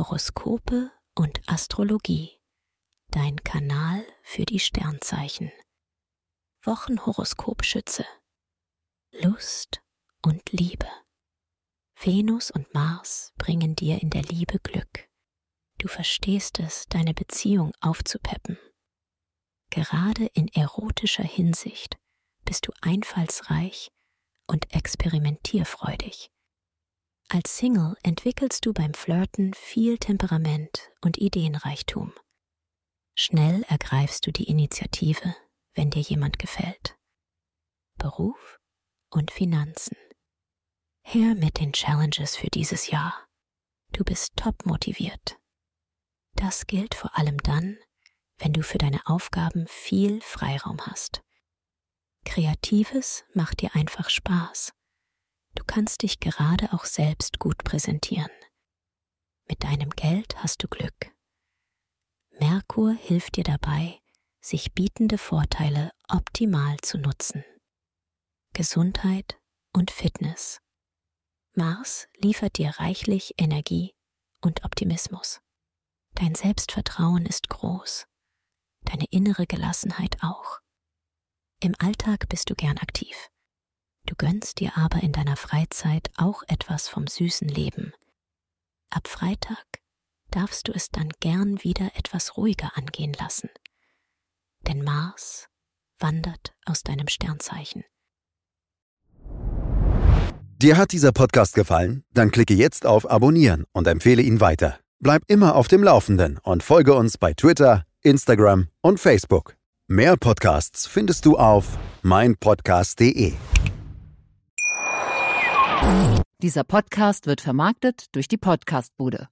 Horoskope und Astrologie, dein Kanal für die Sternzeichen. Wochenhoroskop Schütze. Lust und Liebe. Venus und Mars bringen dir in der Liebe Glück. Du verstehst es, deine Beziehung aufzupeppen. Gerade in erotischer Hinsicht bist du einfallsreich und experimentierfreudig. Als Single entwickelst du beim Flirten viel Temperament und Ideenreichtum. Schnell ergreifst du die Initiative, wenn dir jemand gefällt. Beruf und Finanzen. Her mit den Challenges für dieses Jahr. Du bist top motiviert. Das gilt vor allem dann, wenn du für deine Aufgaben viel Freiraum hast. Kreatives macht dir einfach Spaß. Du kannst dich gerade auch selbst gut präsentieren. Mit deinem Geld hast du Glück. Merkur hilft dir dabei, sich bietende Vorteile optimal zu nutzen. Gesundheit und Fitness. Mars liefert dir reichlich Energie und Optimismus. Dein Selbstvertrauen ist groß, deine innere Gelassenheit auch. Im Alltag bist du gern aktiv. Du gönnst dir aber in deiner Freizeit auch etwas vom süßen Leben. Ab Freitag darfst du es dann gern wieder etwas ruhiger angehen lassen. Denn Mars wandert aus deinem Sternzeichen. Dir hat dieser Podcast gefallen? Dann klicke jetzt auf Abonnieren und empfehle ihn weiter. Bleib immer auf dem Laufenden und folge uns bei Twitter, Instagram und Facebook. Mehr Podcasts findest du auf meinpodcast.de. Dieser Podcast wird vermarktet durch die Podcast-Bude.